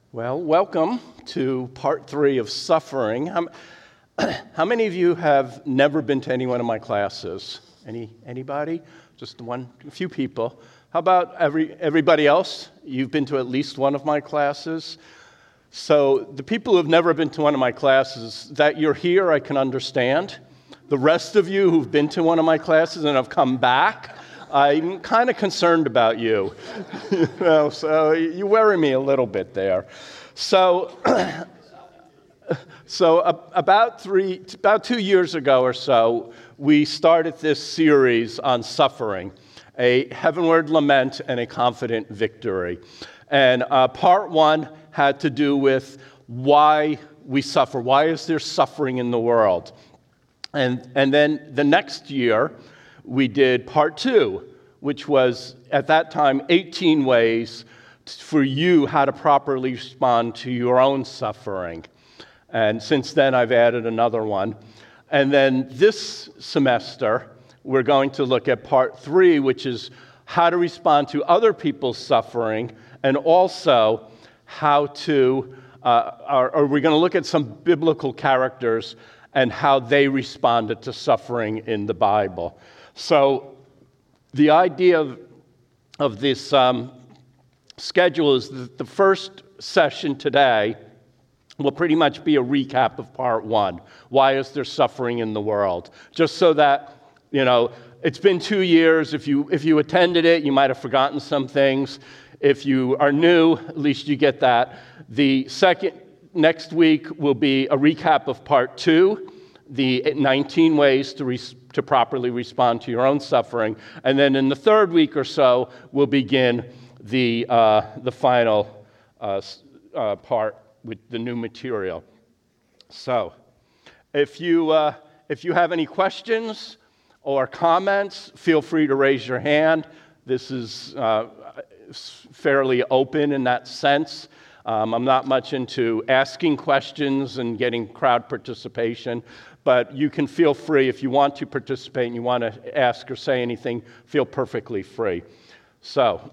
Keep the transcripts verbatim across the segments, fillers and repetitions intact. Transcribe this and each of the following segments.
Well, welcome to part three of suffering. How, how many of you have never been to any one of my classes? Any anybody? Just one, a few people. How about every everybody else? You've been to at least one of my classes. So the people who have never been to one of my classes, that you're here, I can understand. The rest of you who've been to one of my classes and have come back, I'm kind of concerned about you. you know, so you worry me a little bit there. So, so about three, about two years ago or so, we started this series on suffering, a heavenward lament and a confident victory. And uh, part one had to do with why we suffer. Why is there suffering in the world? And and then the next year, we did part two, which was, at that time, eighteen ways for you how to properly respond to your own suffering. And since then, I've added another one. And then this semester, we're going to look at part three, which is how to respond to other people's suffering, and also how to, uh, are, are we going to look at some biblical characters and how they responded to suffering in the Bible. So the idea of, of this um, schedule is that the first session today will pretty much be a recap of part one. Why is there suffering in the world? Just so that, you know, it's been two years. If you if you attended it, you might have forgotten some things. If you are new, at least you get that. The second, next week will be a recap of part two, the nineteen ways to res- to properly respond to your own suffering. And then in the third week or so, we'll begin the uh, the final uh, uh, part with the new material. So, if you uh, if you have any questions or comments, feel free to raise your hand. This is uh, fairly open in that sense. Um, I'm not much into asking questions and getting crowd participation, but you can feel free if you want to participate and you want to ask or say anything, feel perfectly free. So,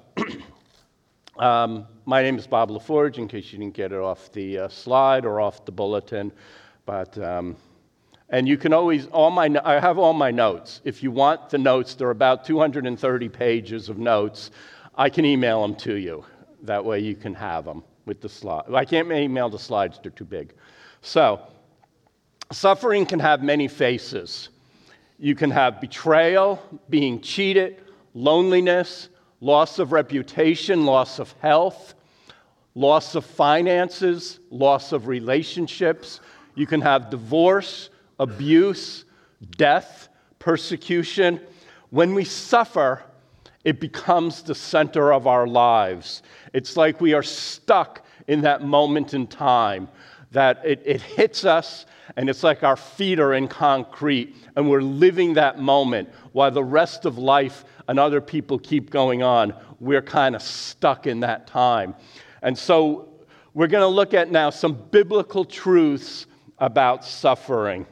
um, my name is Bob LaForge, in case you didn't get it off the uh, slide or off the bulletin, but um, and you can always, all my, I have all my notes. If you want the notes, there are about two hundred thirty pages of notes. I can email them to you. That way you can have them with the slide. I can't email the slides, they're too big. So, suffering can have many faces. You can have betrayal, being cheated, loneliness, loss of reputation, loss of health, loss of finances, loss of relationships. You can have divorce, abuse, death, persecution. When we suffer, it becomes the center of our lives. It's like we are stuck in that moment in time, that it, it hits us, and it's like our feet are in concrete, and we're living that moment while the rest of life and other people keep going on. We're kind of stuck in that time. And so we're going to look at now some biblical truths about suffering.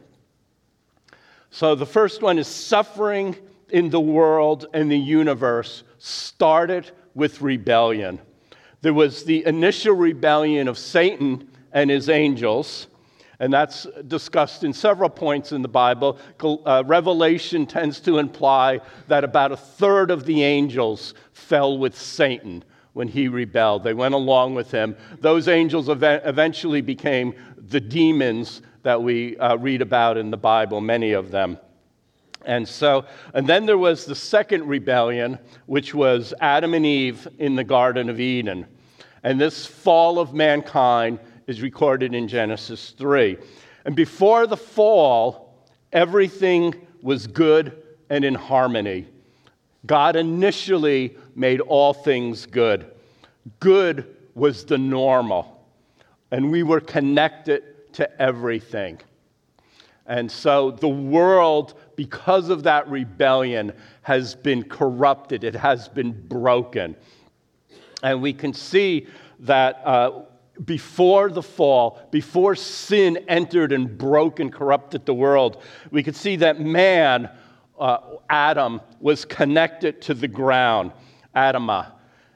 So the first one is suffering in the world and the universe started with rebellion. There was the initial rebellion of Satan and his angels, and that's discussed in several points in the Bible. Uh, Revelation tends to imply that about a third of the angels fell with Satan when he rebelled. They went along with him. Those angels ev- eventually became the demons that we uh, read about in the Bible, many of them. And so, and then there was the second rebellion, which was Adam and Eve in the Garden of Eden. And this fall of mankind is recorded in Genesis three. And before the fall, everything was good and in harmony. God initially made all things good. Good was the normal, and we were connected to everything. And so the world, because of that rebellion, has been corrupted. It has been broken. And we can see that uh, before the fall, before sin entered and broke and corrupted the world, we could see that man, uh, Adam, was connected to the ground, Adamah.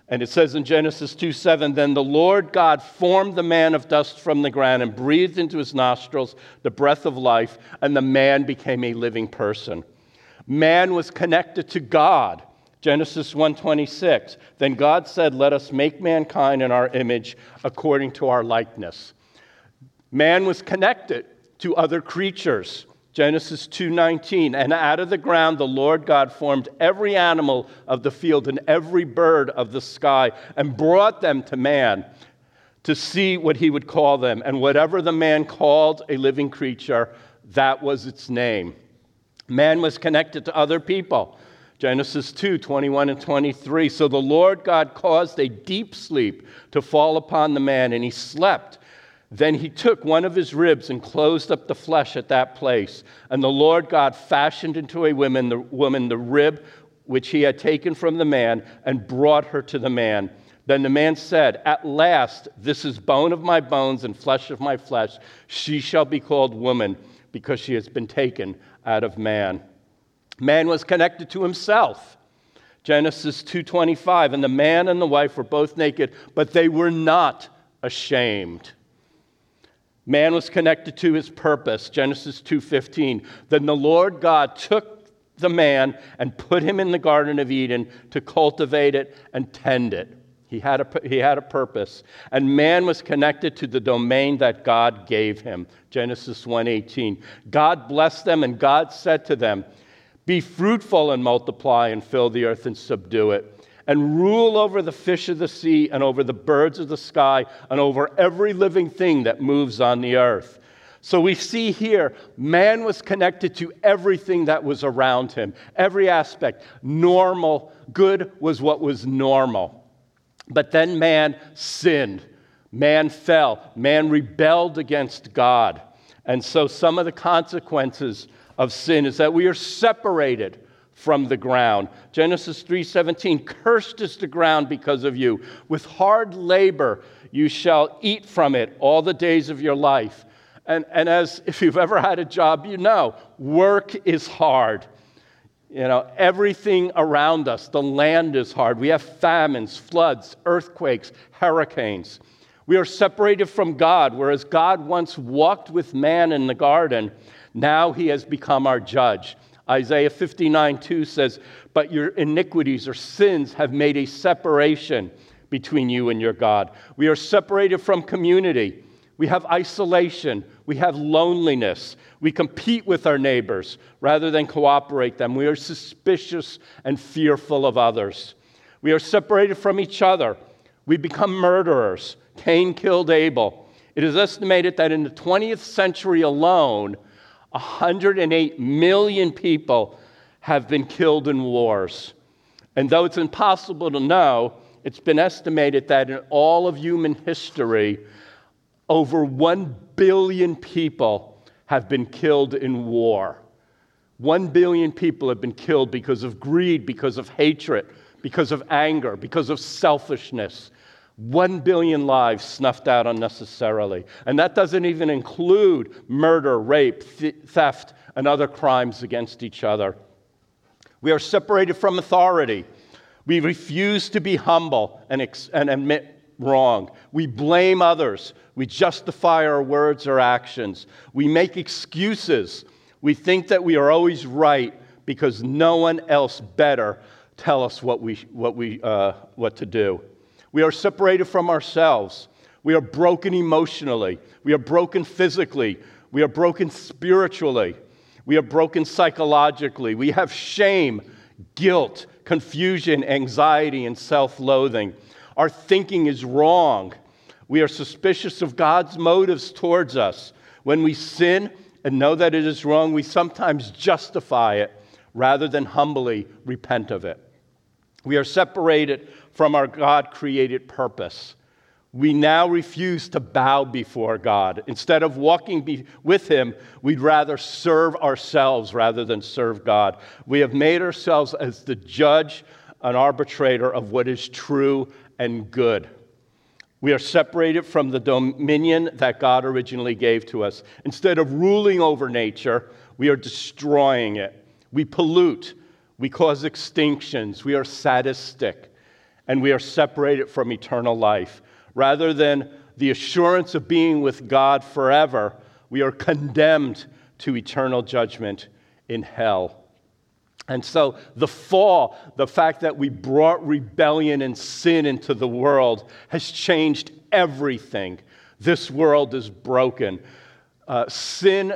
And it says in Genesis two seven, then the Lord God formed the man of dust from the ground and breathed into his nostrils the breath of life, and the man became a living person. Man was connected to God. Genesis one twenty-six, then God said, let us make mankind in our image according to our likeness. Man was connected to other creatures. Genesis two nineteen, and out of the ground the Lord God formed every animal of the field and every bird of the sky and brought them to man to see what he would call them. And whatever the man called a living creature, that was its name. Man was connected to other people. Genesis two twenty-one and twenty-three, so the Lord God caused a deep sleep to fall upon the man, and he slept. Then he took one of his ribs and closed up the flesh at that place. And the Lord God fashioned into a woman the, woman the rib which he had taken from the man and brought her to the man. Then the man said, at last, this is bone of my bones and flesh of my flesh. She shall be called woman because she has been taken out of man. Man was connected to himself. Genesis two twenty-five, and the man and the wife were both naked, but they were not ashamed. Man was connected to his purpose. Genesis two fifteen. Then the Lord God took the man and put him in the Garden of Eden to cultivate it and tend it. He had a, he had a purpose. And man was connected to the domain that God gave him. Genesis one eighteen. God blessed them, and God said to them, be fruitful and multiply and fill the earth and subdue it, and rule over the fish of the sea and over the birds of the sky and over every living thing that moves on the earth. So we see here, man was connected to everything that was around him, every aspect. Normal, good was what was normal. But then man sinned. Man fell. Man rebelled against God. And so some of the consequences of sin is that we are separated from the ground. Genesis three seventeen, cursed is the ground because of you. With hard labor you shall eat from it all the days of your life. And, and as if you've ever had a job, you know, work is hard. You know, everything around us, the land is hard. We have famines, floods, earthquakes, hurricanes. We are separated from God, whereas God once walked with man in the garden. Now he has become our judge. Isaiah fifty-nine two says, but your iniquities or sins have made a separation between you and your God. We are separated from community. We have isolation. We have loneliness. We compete with our neighbors rather than cooperate them. We are suspicious and fearful of others. We are separated from each other. We become murderers. Cain killed Abel. It is estimated that in the twentieth century alone, one hundred eight million people have been killed in wars. And though it's impossible to know, it's been estimated that in all of human history, over one billion people have been killed in war. One billion people have been killed because of greed, because of hatred, because of anger, because of selfishness. One billion lives snuffed out unnecessarily. And that doesn't even include murder, rape, th- theft, and other crimes against each other. We are separated from authority. We refuse to be humble and, ex- and admit wrong. We blame others. We justify our words or actions. We make excuses. We think that we are always right because no one else better tell us what we, what we, uh, what to do. We are separated from ourselves. We are broken emotionally. We are broken physically. We are broken spiritually. We are broken psychologically. We have shame, guilt, confusion, anxiety, and self-loathing. Our thinking is wrong. We are suspicious of God's motives towards us. When we sin and know that it is wrong, we sometimes justify it rather than humbly repent of it. We are separated from our God-created purpose. We now refuse to bow before God. Instead of walking be- with Him, we'd rather serve ourselves rather than serve God. We have made ourselves as the judge and arbitrator of what is true and good. We are separated from the dominion that God originally gave to us. Instead of ruling over nature, we are destroying it. We pollute. We cause extinctions. We are sadistic. and we are separated from eternal life. Rather than the assurance of being with God forever, we are condemned to eternal judgment in hell. And so the fall, the fact that we brought rebellion and sin into the world, has changed everything. This world is broken. Uh, sin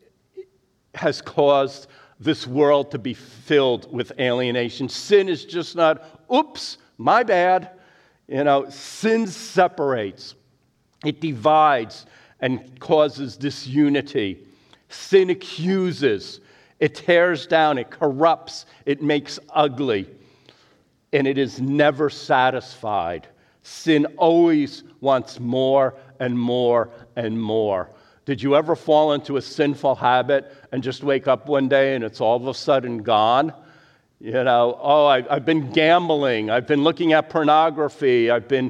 has caused this world to be filled with alienation. Sin is just not, oops, my bad. You know, sin separates. It divides and causes disunity. Sin accuses. It tears down. It corrupts. It makes ugly. And it is never satisfied. Sin always wants more and more and more. Did you ever fall into a sinful habit and just wake up one day and it's all of a sudden gone? You know, oh, I, I've been gambling. I've been looking at pornography. I've been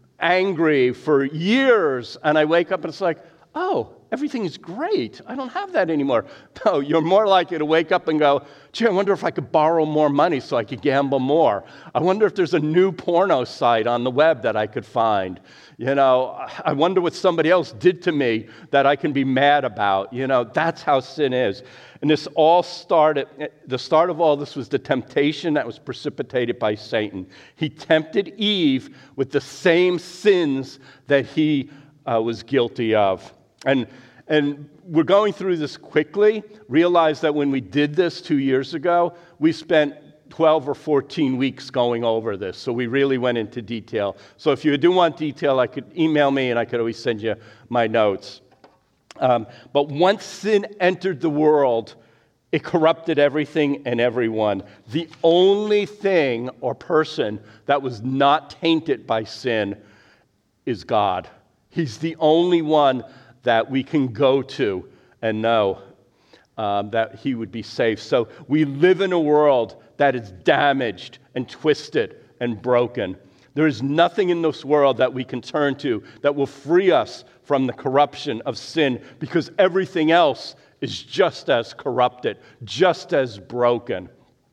angry for years. And I wake up and it's like, oh, everything is great. I don't have that anymore. No, you're more likely to wake up and go, gee, I wonder if I could borrow more money so I could gamble more. I wonder if there's a new porno site on the web that I could find. You know, I wonder what somebody else did to me that I can be mad about. You know, that's how sin is. And this all started, the start of all this was the temptation that was precipitated by Satan. He tempted Eve with the same sins that he uh, was guilty of. And and we're going through this quickly. Realize that when we did this two years ago, we spent twelve or fourteen weeks going over this. So we really went into detail. So if you do want detail, I could email me and I could always send you my notes. Um, but once sin entered the world, it corrupted everything and everyone. The only thing or person that was not tainted by sin is God. He's the only one that we can go to and know um, that he would be safe. So we live in a world that is damaged and twisted and broken. There is nothing in this world that we can turn to that will free us from the corruption of sin, because everything else is just as corrupted, just as broken.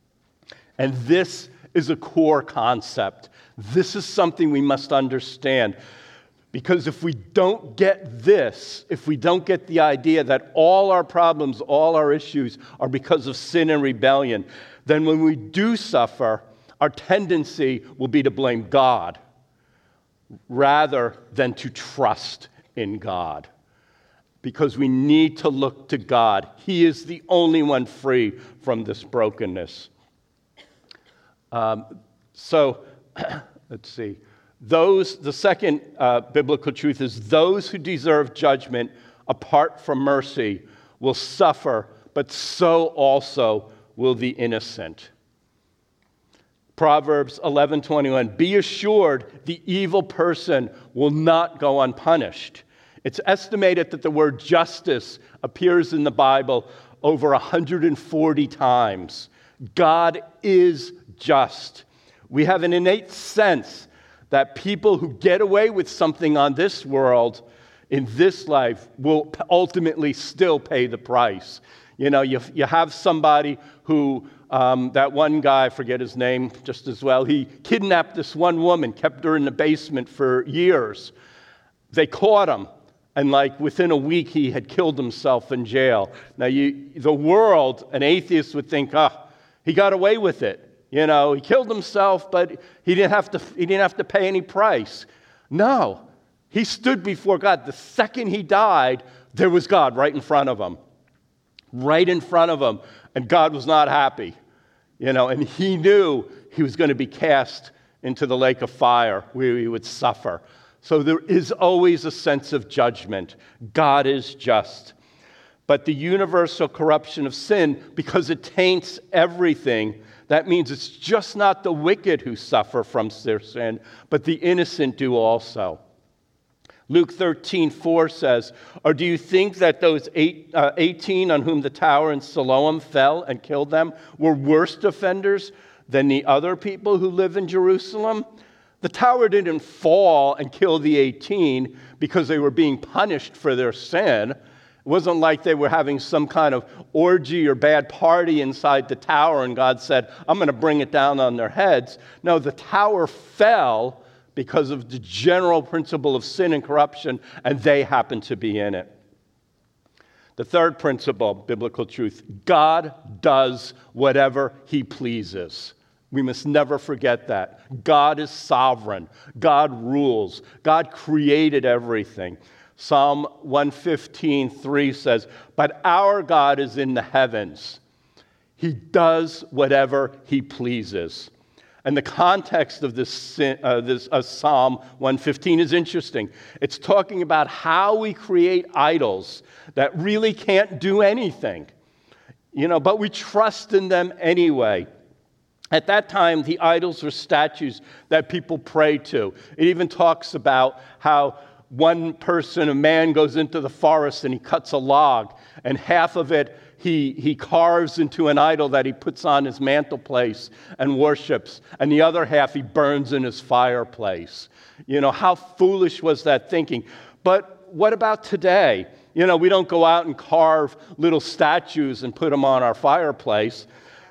And this is a core concept. This is something we must understand. Because if we don't get this, if we don't get the idea that all our problems, all our issues are because of sin and rebellion, then when we do suffer, our tendency will be to blame God rather than to trust in God. Because we need to look to God. He is the only one free from this brokenness. Um, so, let's see. Those, the second uh, biblical truth is those who deserve judgment apart from mercy will suffer, but so also will the innocent. Proverbs eleven twenty-one, be assured the evil person will not go unpunished. It's estimated that the word justice appears in the Bible over one hundred forty times. God is just. We have an innate sense that people who get away with something on this world, in this life, will ultimately still pay the price. You know, you, you have somebody who, um, that one guy, I forget his name just as well, he kidnapped this one woman, kept her in the basement for years. They caught him, and like within a week, he had killed himself in jail. Now, you, the world, an atheist would think, ah, oh, he got away with it. You know, he killed himself, but he didn't have to, he didn't have to pay any price. No, he stood before God. The second he died, there was God right in front of him. Right in front of him. And God was not happy. You know, and he knew he was going to be cast into the lake of fire where he would suffer. So there is always a sense of judgment. God is just. But the universal corruption of sin, because it taints everything, that means it's just not the wicked who suffer from their sin, but the innocent do also. Luke thirteen four says, or do you think that those eight, uh, eighteen on whom the tower in Siloam fell and killed them were worse offenders than the other people who live in Jerusalem? The tower didn't fall and kill the eighteen because they were being punished for their sin. wasn't like they were having some kind of orgy or bad party inside the tower and God said, I'm going to bring it down on their heads. No, the tower fell because of the general principle of sin and corruption, and they happened to be in it. The third principle, biblical truth, God does whatever he pleases. We must never forget that. God is sovereign. God rules. God created everything. Psalm one fifteen, three says, but our God is in the heavens. He does whatever he pleases. And the context of this, uh, this uh, Psalm one fifteen is interesting. It's talking about how we create idols that really can't do anything, you know, but we trust in them anyway. At that time, the idols were statues that people pray to. It even talks about how one person, a man, goes into the forest and he cuts a log, and half of it he, he carves into an idol that he puts on his mantelpiece and worships, and the other half he burns in his fireplace. You know, how foolish was that thinking? But what about today? You know, we don't go out and carve little statues and put them on our fireplace.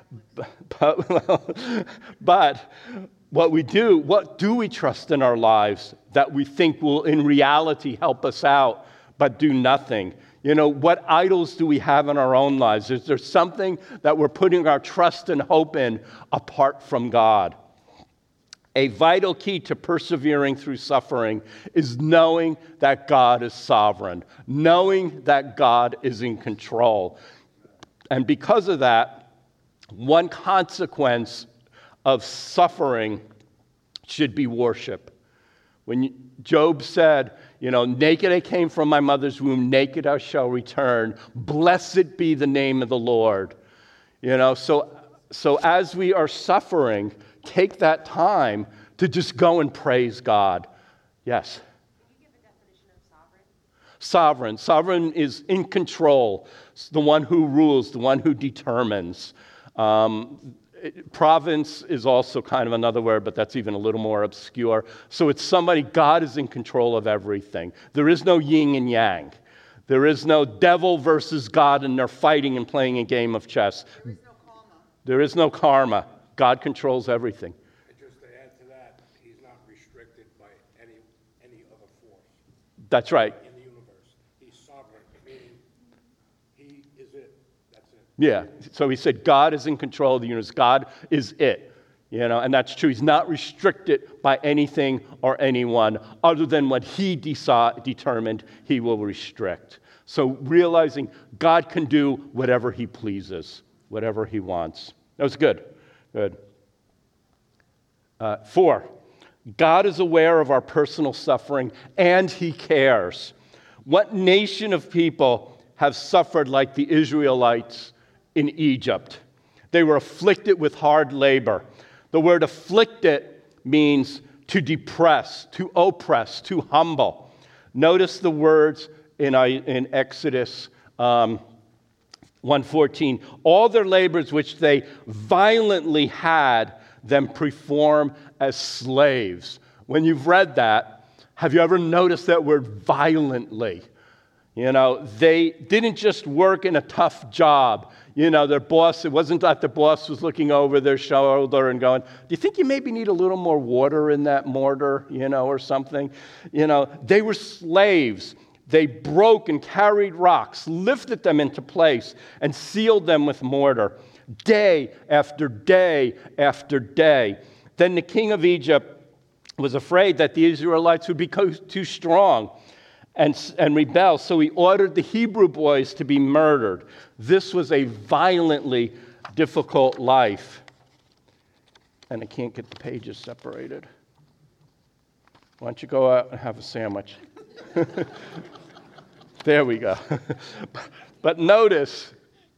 But, but what we do, what do we trust in our lives that we think will in reality help us out, but do nothing? You know, what idols do we have in our own lives? Is there something that we're putting our trust and hope in apart from God? A vital key to persevering through suffering is knowing that God is sovereign, knowing that God is in control. And because of that, one consequence of suffering should be worship. When Job said, you know, naked I came from my mother's womb, naked I shall return. Blessed be the name of the Lord. You know, so so as we are suffering, take that time to just go and praise God. Yes? Can you give a definition of sovereign? Sovereign. Sovereign is in control. It's the one who rules, the one who determines. Um, it, province is also kind of another word, but that's even a little more obscure. So it's somebody, God is in control of everything. There is no yin and yang. There is no devil versus God and they're fighting and playing a game of chess. There is no karma. There is no karma. God controls everything. And just to add to that, he's not restricted by any any other force That's right. in the universe. He's sovereign, meaning he is it. That's it. Yeah. So he said God is in control of the universe. God is it. You know, and that's true. He's not restricted by anything or anyone other than what he deci- determined he will restrict. So realizing God can do whatever he pleases, whatever he wants. That was good. Good. Uh, four, God is aware of our personal suffering and he cares. What nation of people have suffered like the Israelites in Egypt? They were afflicted with hard labor. The word afflicted means to depress, to oppress, to humble. Notice the words in, in Exodus um, one fourteen. All their labors which they violently had them perform as slaves. When you've read that, have you ever noticed that word violently? You know, they didn't just work in a tough job. You know, their boss, it wasn't that the boss was looking over their shoulder and going, do you think you maybe need a little more water in that mortar, you know, or something? You know, they were slaves. They broke and carried rocks, lifted them into place, and sealed them with mortar, day after day after day. Then the king of Egypt was afraid that the Israelites would become too strong and, and rebel, so he ordered the Hebrew boys to be murdered. This was a violently difficult life. And I can't get the pages separated. Why don't you go out and have a sandwich? There we go. But notice,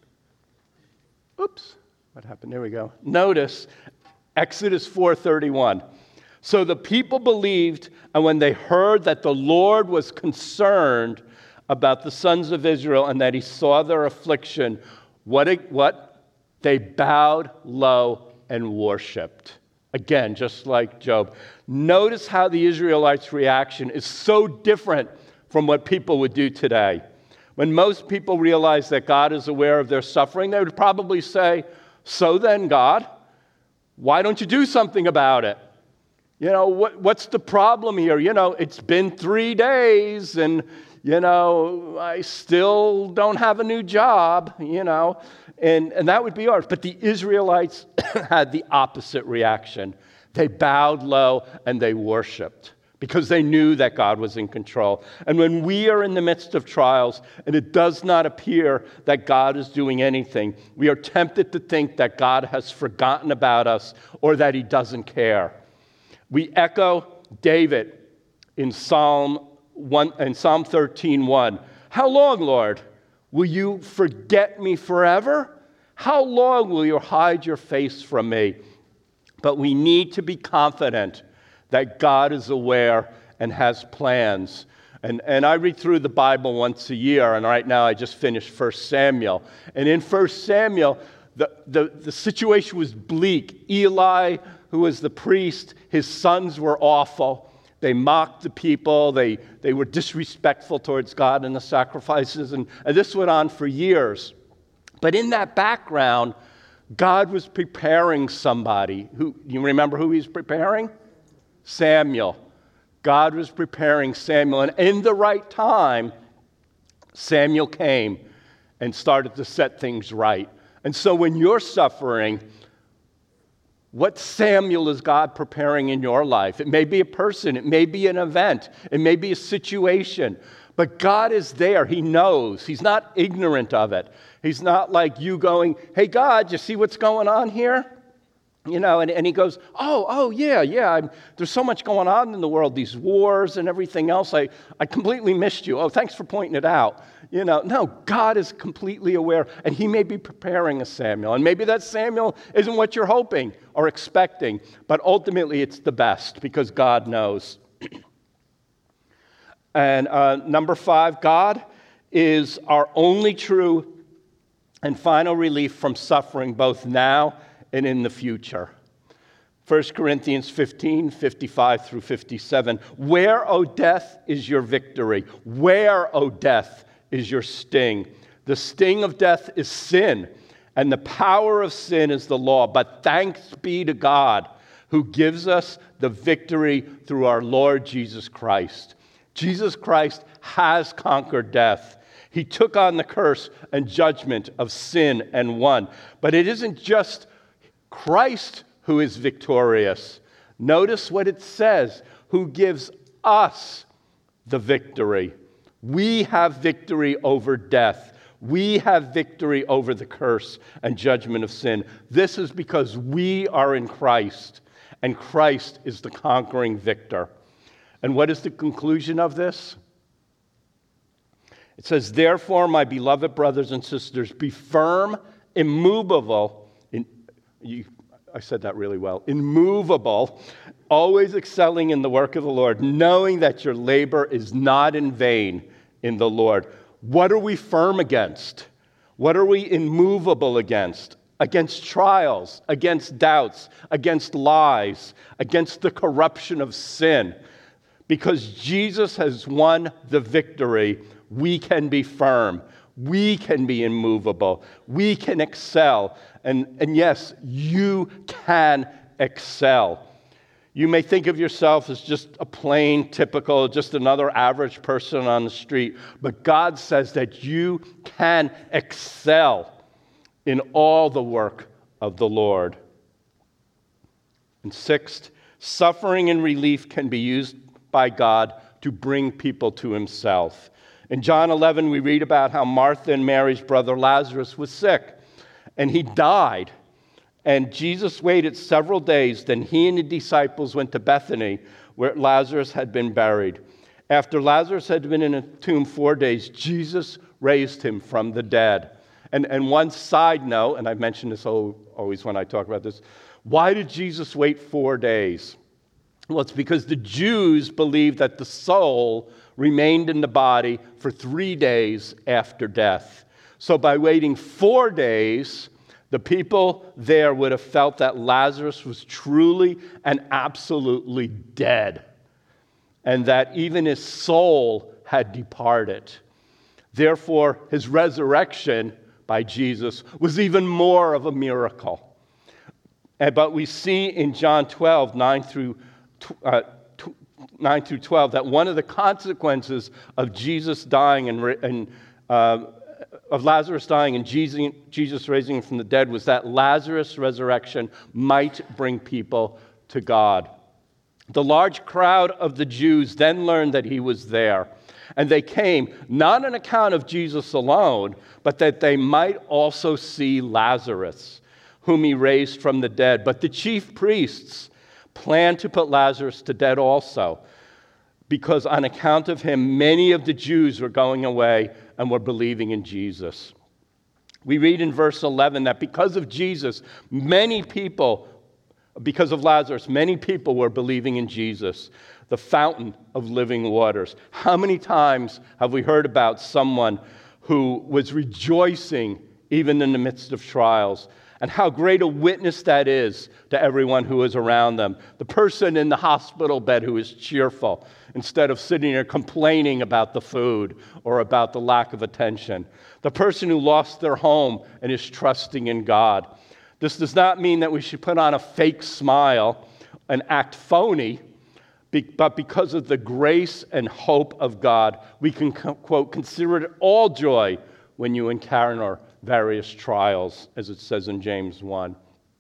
oops, what happened? There we go. Notice Exodus four thirty-one. So the people believed, and when they heard that the Lord was concerned about the sons of Israel and that he saw their affliction, what? what? They bowed low and worshiped. Again, just like Job. Notice how the Israelites' reaction is so different from what people would do today. When most people realize that God is aware of their suffering, they would probably say, so then, God, why don't you do something about it? You know, what, what's the problem here? You know, it's been three days and, you know, I still don't have a new job, you know, and, and that would be ours. But the Israelites had the opposite reaction. They bowed low and they worshiped because they knew that God was in control. And when we are in the midst of trials and it does not appear that God is doing anything, we are tempted to think that God has forgotten about us or that he doesn't care. We echo David in Psalm one, in Psalm thirteen one. How long, Lord, will you forget me forever? How long will you hide your face from me? But we need to be confident that God is aware and has plans. And, and I read through the Bible once a year, and right now I just finished First Samuel. And in First Samuel, the, the, the situation was bleak. Eli, who was the priest, his sons were awful. They mocked the people. They, they were disrespectful towards God and the sacrifices. And, and this went on for years. But in that background, God was preparing somebody. Who, you remember who he was preparing? Samuel. God was preparing Samuel. And in the right time, Samuel came and started to set things right. And so when you're suffering, what Samuel is God preparing in your life? It may be a person, it may be an event, it may be a situation, but God is there. He knows. He's not ignorant of it. He's not like you going, hey, God, you see what's going on here? You know, and, and he goes, oh, oh, yeah, yeah, I'm, there's so much going on in the world, these wars and everything else. I, I completely missed you. Oh, thanks for pointing it out. You know, no, God is completely aware, and he may be preparing a Samuel. And maybe that Samuel isn't what you're hoping or expecting, but ultimately it's the best because God knows. And uh, number five, God is our only true and final relief from suffering, both now and in the future. First Corinthians fifteen, fifty-five through fifty-seven. Where, O death, is your victory? Where, O death, is your sting? The sting of death is sin, and the power of sin is the law. But thanks be to God who gives us the victory through our Lord Jesus Christ. Jesus Christ has conquered death. He took on the curse and judgment of sin and won. But it isn't just Christ who is victorious. Notice what it says, who gives us the victory. We have victory over death. We have victory over the curse and judgment of sin. This is because we are in Christ, and Christ is the conquering victor. And what is the conclusion of this? It says, therefore, my beloved brothers and sisters, be firm, immovable, in, you, I said that really well, immovable, always excelling in the work of the Lord, knowing that your labor is not in vain in the Lord. What are we firm against? What are we immovable against? Against trials, against doubts, against lies, against the corruption of sin. Because Jesus has won the victory, we can be firm. We can be immovable. We can excel. And, and yes, you can excel. You may think of yourself as just a plain, typical, just another average person on the street. But God says that you can excel in all the work of the Lord. And sixth, suffering and relief can be used by God to bring people to himself. In John eleven, we read about how Martha and Mary's brother Lazarus was sick, and he died. And Jesus waited several days. Then he and the disciples went to Bethany, where Lazarus had been buried. After Lazarus had been in a tomb four days, Jesus raised him from the dead. And, and one side note, and I've mentioned this always when I talk about this, why did Jesus wait four days? Well, it's because the Jews believed that the soul remained in the body for three days after death. So by waiting four days, the people there would have felt that Lazarus was truly and absolutely dead, and that even his soul had departed. Therefore, his resurrection by Jesus was even more of a miracle. And, but we see in John twelve, nine through, uh, nine through twelve, that one of the consequences of Jesus dying and, and uh, of Lazarus dying and Jesus, Jesus raising him from the dead was that Lazarus' resurrection might bring people to God. The large crowd of the Jews then learned that he was there, and they came not on account of Jesus alone, but that they might also see Lazarus, whom he raised from the dead. But the chief priests planned to put Lazarus to death also, because on account of him, many of the Jews were going away and were believing in Jesus. We read in verse eleven that because of Jesus, many people, because of Lazarus, many people were believing in Jesus, the fountain of living waters. How many times have we heard about someone who was rejoicing even in the midst of trials? And how great a witness that is to everyone who is around them. The person in the hospital bed who is cheerful instead of sitting there complaining about the food or about the lack of attention. The person who lost their home and is trusting in God. This does not mean that we should put on a fake smile and act phony, but because of the grace and hope of God, we can, quote, consider it all joy when you encounter various trials, as it says in James one.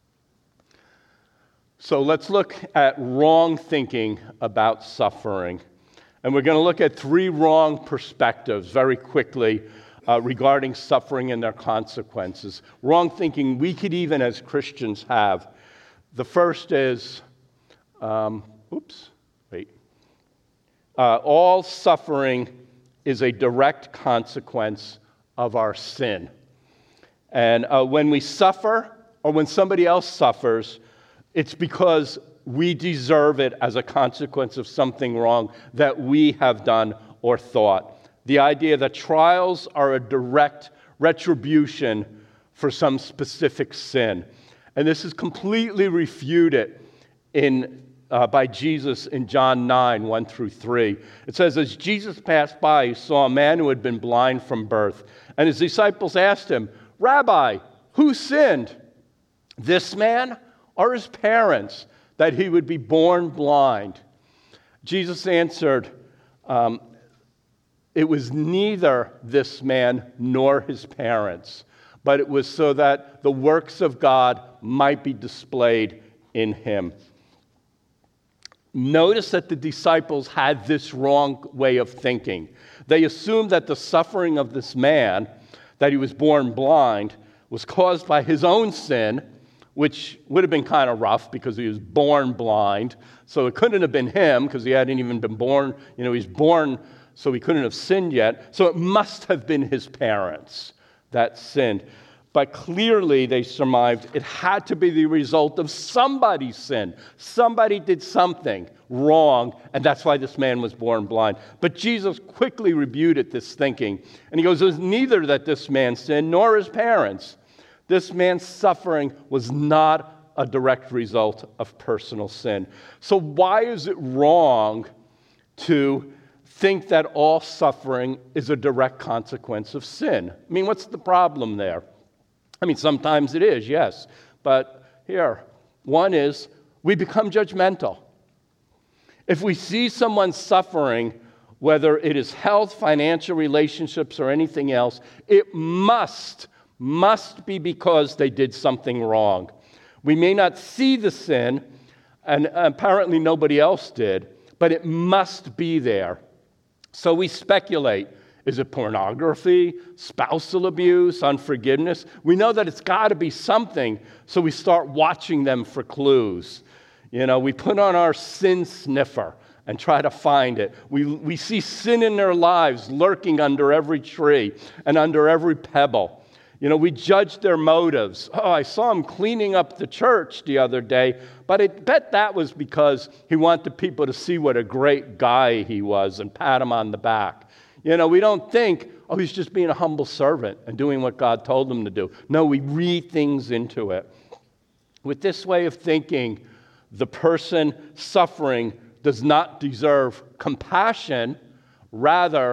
So let's look at wrong thinking about suffering. And we're going to look at three wrong perspectives very quickly uh, regarding suffering and their consequences. Wrong thinking we could even as Christians have. The first is, um, oops, wait. Uh, all suffering is a direct consequence of our sin. And uh, when we suffer, or when somebody else suffers, it's because we deserve it as a consequence of something wrong that we have done or thought. The idea that trials are a direct retribution for some specific sin. And this is completely refuted in, uh, by Jesus in John nine, one through three. It says, as Jesus passed by, he saw a man who had been blind from birth. And his disciples asked him, Rabbi, who sinned, this man or his parents, that he would be born blind? Jesus answered, um, it was neither this man nor his parents, but it was so that the works of God might be displayed in him. Notice that the disciples had this wrong way of thinking. They assumed that the suffering of this man, that he was born blind, was caused by his own sin, which would have been kind of rough because he was born blind. So it couldn't have been him because he hadn't even been born. You know, he's born, so he couldn't have sinned yet. So it must have been his parents that sinned. But clearly they surmised it had to be the result of somebody's sin. Somebody did something wrong, and that's why this man was born blind. But Jesus quickly rebuked this thinking. And he goes, it was neither that this man sinned nor his parents. This man's suffering was not a direct result of personal sin. So why is it wrong to think that all suffering is a direct consequence of sin? I mean, what's the problem there? I mean, sometimes it is, yes. But here, one is we become judgmental. If we see someone suffering, whether it is health, financial relationships, or anything else, it must, must be because they did something wrong. We may not see the sin, and apparently nobody else did, but it must be there. So we speculate. Is it pornography, spousal abuse, unforgiveness? We know that it's got to be something, so we start watching them for clues. You know, we put on our sin sniffer and try to find it. We, we see sin in their lives lurking under every tree and under every pebble. You know, we judge their motives. Oh, I saw him cleaning up the church the other day, but I bet that was because he wanted people to see what a great guy he was and pat him on the back. You know, we don't think, oh, he's just being a humble servant and doing what God told him to do. No, we read things into it. With this way of thinking, the person suffering does not deserve compassion. Rather,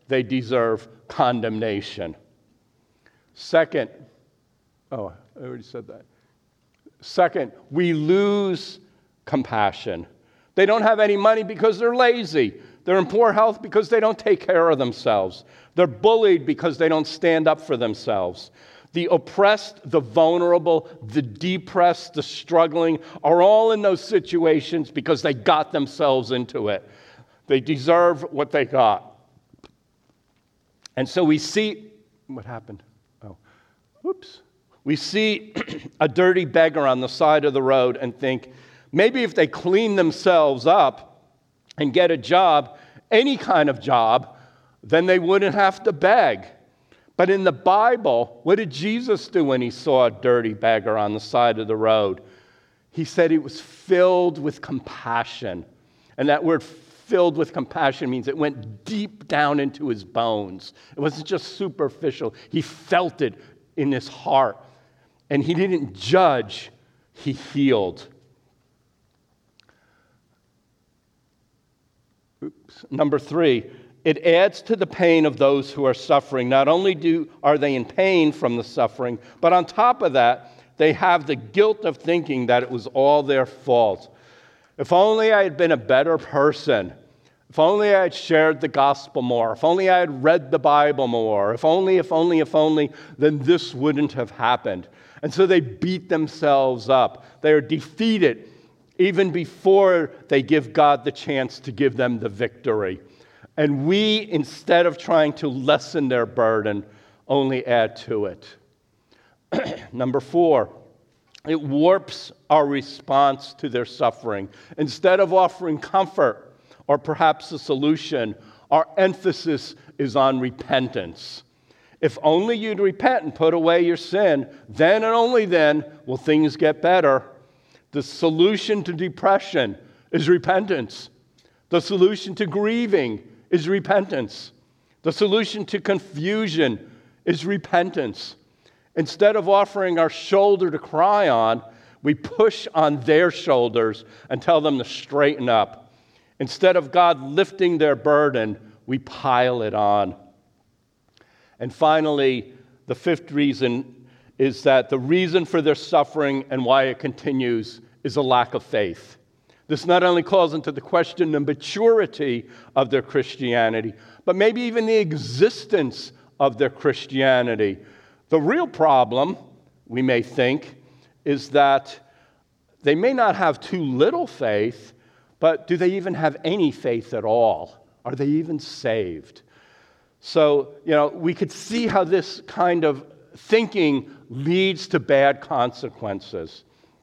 they deserve condemnation. Second, oh, I already said that. Second, we lose compassion. They don't have any money because they're lazy. They're in poor health because they don't take care of themselves. They're bullied because they don't stand up for themselves. The oppressed, the vulnerable, the depressed, the struggling are all in those situations because they got themselves into it. They deserve what they got. And so we see, what happened? Oh, whoops. We see a dirty beggar on the side of the road and think, maybe if they clean themselves up and get a job, any kind of job, then they wouldn't have to beg. But in the Bible, what did Jesus do when he saw a dirty beggar on the side of the road? He said he was filled with compassion. And that word filled with compassion means it went deep down into his bones. It wasn't just superficial. He felt it in his heart. And he didn't judge, he healed. Oops. Number three, it adds to the pain of those who are suffering. Not only do are they in pain from the suffering, but on top of that, they have the guilt of thinking that it was all their fault. If only I had been a better person. If only I had shared the gospel more. If only I had read the Bible more. If only, if only, if only, then this wouldn't have happened. And so they beat themselves up. They are defeated even before they give God the chance to give them the victory. And we, instead of trying to lessen their burden, only add to it. Number four, it warps our response to their suffering. Instead of offering comfort or perhaps a solution, our emphasis is on repentance. If only you'd repent and put away your sin, then and only then will things get better. The solution to depression is repentance. The solution to grieving is repentance. The solution to confusion is repentance. Instead of offering our shoulder to cry on, we push on their shoulders and tell them to straighten up. Instead of God lifting their burden, we pile it on. And finally, the fifth reason is that the reason for their suffering and why it continues is a lack of faith. This not only calls into the question the maturity of their Christianity, but maybe even the existence of their Christianity. The real problem, we may think, is that they may not have too little faith, but do they even have any faith at all? Are they even saved? So, you know, we could see how this kind of thinking leads to bad consequences.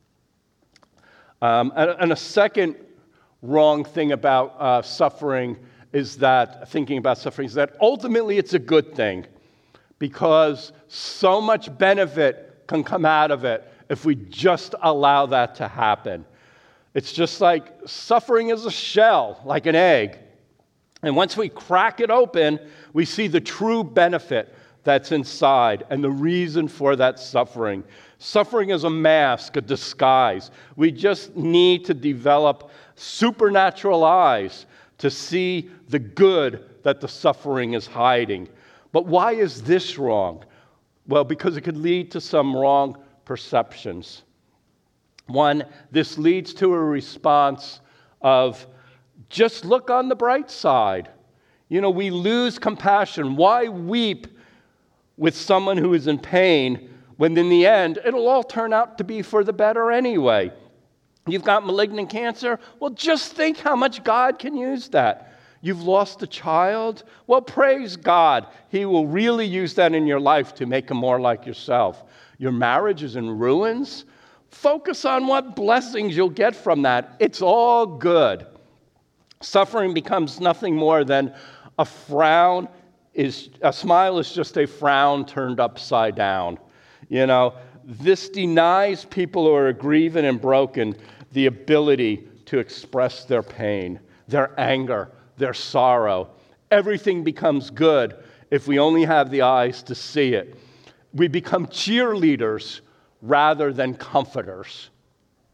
Um, and, and a second wrong thing about uh, suffering is that, thinking about suffering, is that ultimately it's a good thing because so much benefit can come out of it if we just allow that to happen. It's just like suffering is a shell, like an egg. And once we crack it open, we see the true benefit that's inside and the reason for that suffering. Suffering is a mask, a disguise. We just need to develop supernatural eyes to see the good that the suffering is hiding. But why is this wrong? Well, because it could lead to some wrong perceptions. One, this leads to a response of just look on the bright side. You know, we lose compassion. Why weep with someone who is in pain when in the end it'll all turn out to be for the better anyway? You've got malignant cancer? Well, just think how much God can use that. You've lost a child? Well, praise God. He will really use that in your life to make him more like yourself. Your marriage is in ruins? Focus on what blessings you'll get from that. It's all good. Suffering becomes nothing more than a frown. Is a smile is just a frown turned upside down. You know, this denies people who are grieving and broken the ability to express their pain, their anger, their sorrow. Everything becomes good if we only have the eyes to see it. We become cheerleaders rather than comforters.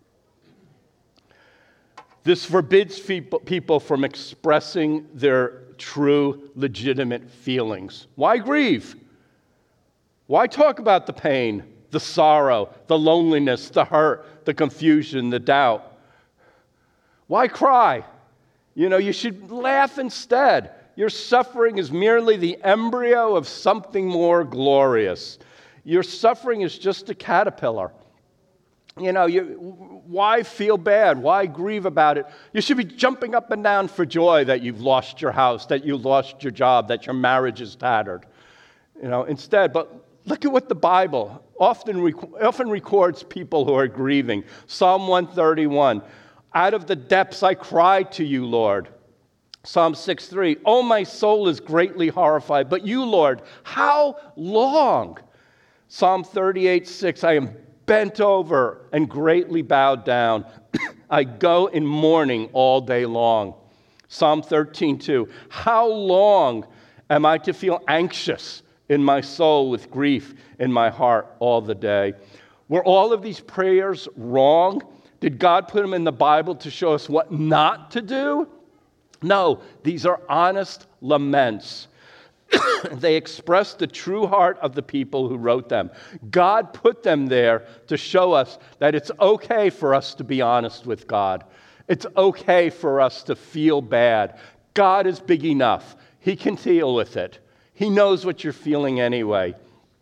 This forbids people from expressing their true, legitimate feelings. Why grieve? Why talk about the pain, the sorrow, the loneliness, the hurt, the confusion, the doubt? Why cry? You know, you should laugh instead. Your suffering is merely the embryo of something more glorious. Your suffering is just a caterpillar. You know, you, why feel bad? Why grieve about it? You should be jumping up and down for joy that you've lost your house, that you lost your job, that your marriage is tattered. You know, instead, but look at what the Bible often, rec- often records people who are grieving. Psalm one thirty-one, out of the depths I cried to you, Lord. Psalm six three, oh, my soul is greatly horrified, but you, Lord, how long? Psalm thirty-eight six, I am bent over and greatly bowed down. I go in mourning all day long. Psalm thirteen two, how long am I to feel anxious in my soul with grief in my heart all the day? Were all of these prayers wrong? Did God put them in the Bible to show us what not to do? No, these are honest laments. They express the true heart of the people who wrote them. God put them there to show us that it's okay for us to be honest with God. It's okay for us to feel bad. God is big enough. He can deal with it. He knows what you're feeling anyway.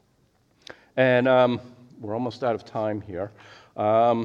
And um, we're almost out of time here. Um,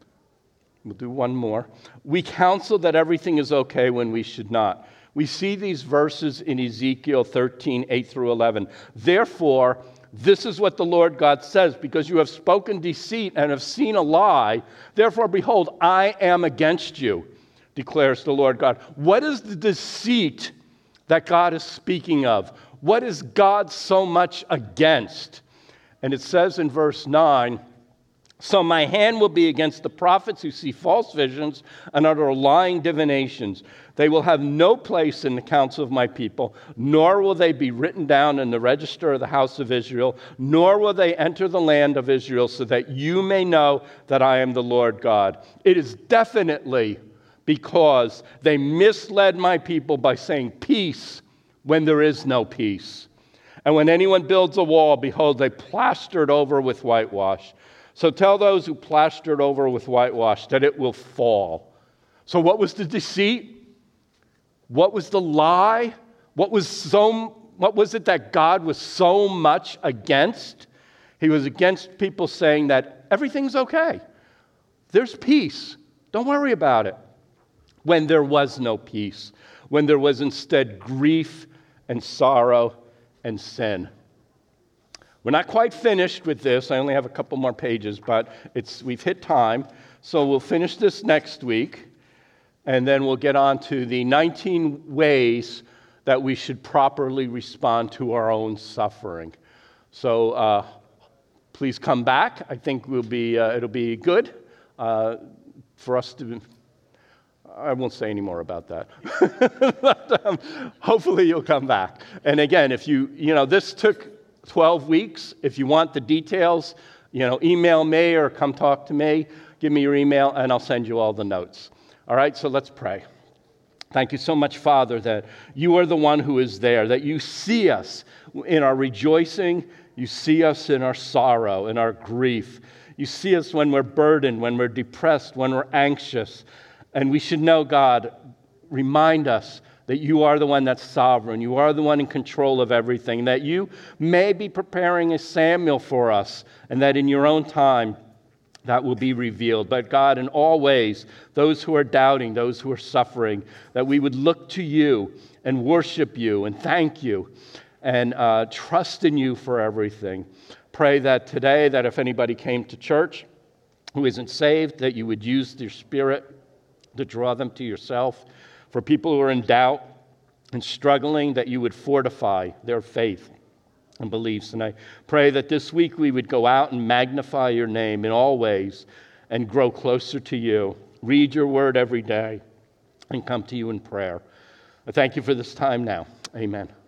we'll do one more. We counsel that everything is okay when we should not. We see these verses in Ezekiel thirteen, eight through eleven. Therefore, this is what the Lord God says, because you have spoken deceit and have seen a lie. Therefore, behold, I am against you, declares the Lord God. What is the deceit that God is speaking of? What is God so much against? And it says in verse nine, so my hand will be against the prophets who see false visions and utter lying divinations. They will have no place in the council of my people, nor will they be written down in the register of the house of Israel, nor will they enter the land of Israel, so that you may know that I am the Lord God. It is definitely because they misled my people by saying peace when there is no peace. And when anyone builds a wall, behold, they plaster it over with whitewash. So tell those who plastered over with whitewash that it will fall. So what was the deceit? What was the lie? What was so what was it that God was so much against? He was against people saying that everything's okay. There's peace. Don't worry about it. When there was no peace, when there was instead grief and sorrow and sin. We're not quite finished with this. I only have a couple more pages, but it's we've hit time. So we'll finish this next week, and then we'll get on to the nineteen ways that we should properly respond to our own suffering. So uh, please come back. I think we'll be uh, it'll be good uh, for us to. I won't say any more about that. But, um, hopefully you'll come back. And again, if you you know this took twelve weeks. If you want the details, you know, email me or come talk to me. Give me your email, and I'll send you all the notes. All right, so let's pray. Thank you so much, Father, that you are the one who is there, that you see us in our rejoicing, you see us in our sorrow, in our grief. You see us when we're burdened, when we're depressed, when we're anxious. And we should know, God, remind us that you are the one that's sovereign. You are the one in control of everything, that you may be preparing a Samuel for us, and that in your own time that will be revealed. But God, in all ways, those who are doubting, those who are suffering, that we would look to you and worship you and thank you and uh, trust in you for everything. Pray that today, that if anybody came to church who isn't saved, that you would use your Spirit to draw them to yourself. For people who are in doubt and struggling, that you would fortify their faith and beliefs. And I pray that this week we would go out and magnify your name in all ways and grow closer to you. Read your word every day and come to you in prayer. I thank you for this time now. Amen.